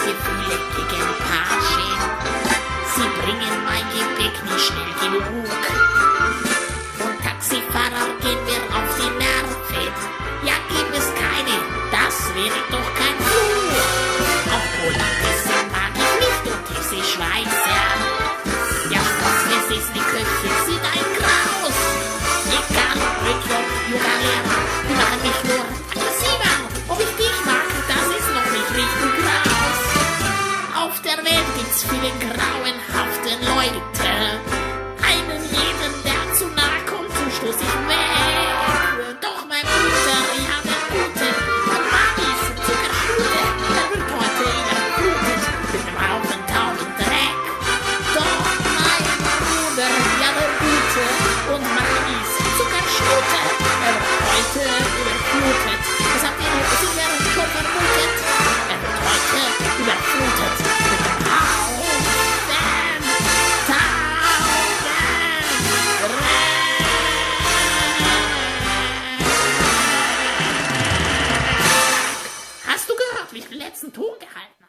Gefühle gegen Paarchen. Sie bringen mein Gepäck nicht schnell genug. Und Taxifahrer gehen mir auf die Nerven. Ja, gibt es keine, das wäre doch kein Flug. Auch Politesse mag ich nicht und diese Schweizer. Ja, was ist die Köpfe, sind ein Graus. Egal, Rückjob, junger Lehrer, die machen mich nur aggressiver. Ob ich dich mag, das ist noch nicht richtig raus. Auf der Welt gibt's viele grauenhafte Leute.